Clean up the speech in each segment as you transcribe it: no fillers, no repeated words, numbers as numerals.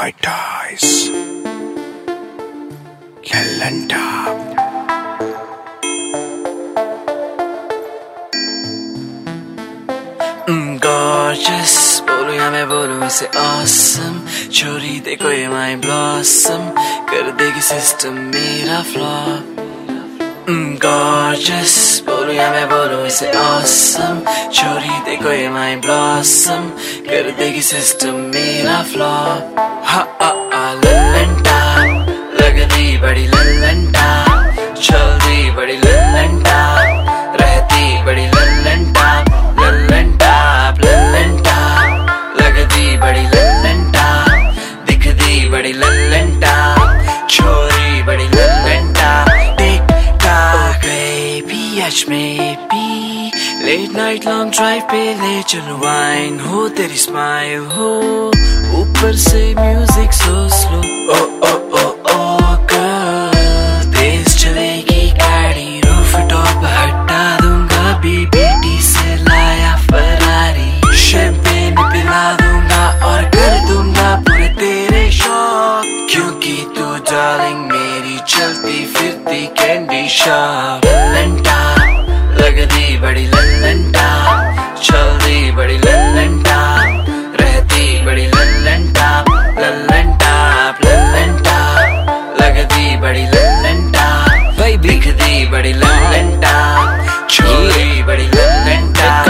white eyes, London top. Gorgeous, बोलूं या मैं बोलूं इसे awesome. छोरी देखो ये my blossom, कर देगी सिस्टम मेरा flop. Gorgeous, बोलूं या मैं बोलूं इसे awesome. छोरी देखो ये my blossom, कर देगी सिस्टम मेरा flop. हा ललन टाप, लगती बड़ी ललन टाप, चलती बड़ी ललन टाप, रहती बड़ी ललन टाप. ललन टाप, ललन टाप, लगती बड़ी ललन टाप, दिखती बड़ी ललन टाप, छोरी बड़ी ललन टाप. टिक टाक बेबी आज maybe late night long drive पे ले चलो वाइन हो तेरी स्माइल हो, ऊपर से music so slow. Oh oh oh oh girl, तेज चलेगी गाड़ी, रूफ टॉप हटा दूंगा, बीबीटी से लाया फरारी, शैंपेन पिला दूंगा और कर दूंगा पूरे तेरे शौक, क्योंकि तू डार्लिंग मेरी चलती फिरती कैंडी शॉप. ललन टाप, लगती बड़ी ललन टाप, चलती बड़ी ललन टाप, रहती बड़ी ललन टाप. ललन टाप, ललन टाप, लगती बड़ी ललन टाप, दिखती बड़ी ललन टाप, छोरी बड़ी ललन टाप.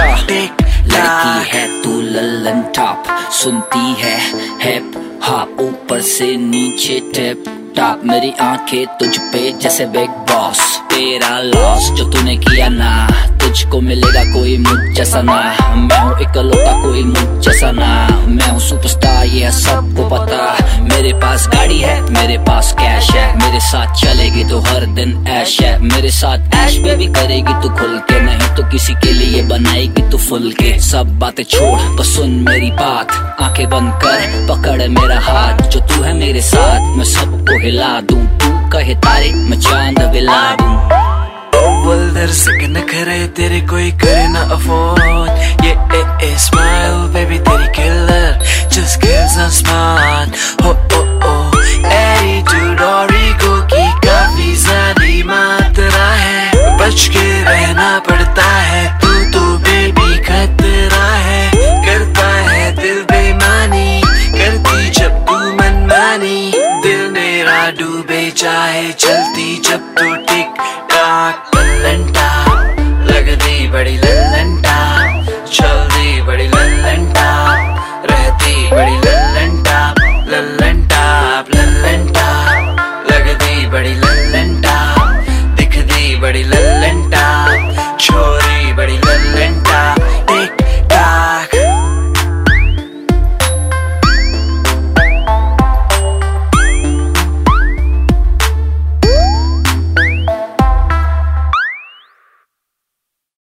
लड़की है तू ललन टॉप, सुनती है हिप हॉप, ऊपर से नीचे टिप टॉप. मेरी आंखें तुझ पे जैसे बिग बॉस, तेरा लॉस जो तूने किया ना, तुझको मिलेगा कोई मुझ जैसा ना. मैं हूँ इकलौता कोई मुझ जैसा ना, मैं हूँ सुपरस्टार ये सबको पता. मेरे पास गाड़ी है, मेरे पास कैश है, मेरे साथ चलेगी तो हर दिन ऐश है. मेरे साथ ऐश बेबी करेगी तू खुल के, नहीं तो किसी के लिए बनाएगी तू फुल के. सब बातें छोड़ बस सुन मेरी बात, आंखें बंद कर पकड़ मेरा हाथ. जो तू है मेरे साथ मैं सबको हिला दूं, तू कहे तारे मैं चांद विला दूं. वल्दर से न करे तेरे कोई करे ना अफोर्ड, ये स्माइल बेबी तेरी killer, just kills us smart. हो एटीट्यूड और ईगो की काफी ज्यादा मात्रा है, बच के रहना पड़ता है, तू तो बेबी खतरा है. करता है दिल बेमानी, करती जब तू मनमानी, दिल मेरा डूबे चाहे चल